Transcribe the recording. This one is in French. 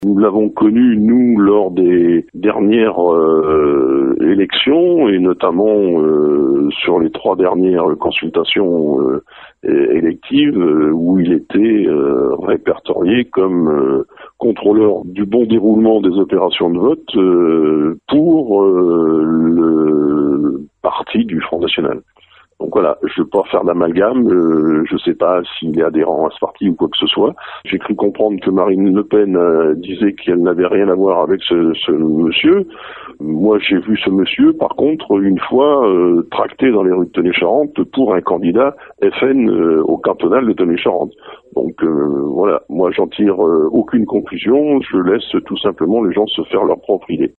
Nous l'avons connu, nous, lors des dernières élections, et notamment sur les 3 dernières consultations électives, où il était répertorié comme contrôleur du bon déroulement des opérations de vote pour le parti du Front National. Donc voilà, je ne veux pas faire d'amalgame, je ne sais pas s'il est adhérent à ce parti ou quoi que ce soit. J'ai cru comprendre que Marine Le Pen disait qu'elle n'avait rien à voir avec ce monsieur. Moi, j'ai vu ce monsieur, par contre, une fois tracté dans les rues de Tenay-Charente pour un candidat FN au cantonal de Tenay-Charente. Donc voilà, moi j'en tire aucune conclusion, je laisse tout simplement les gens se faire leur propre idée.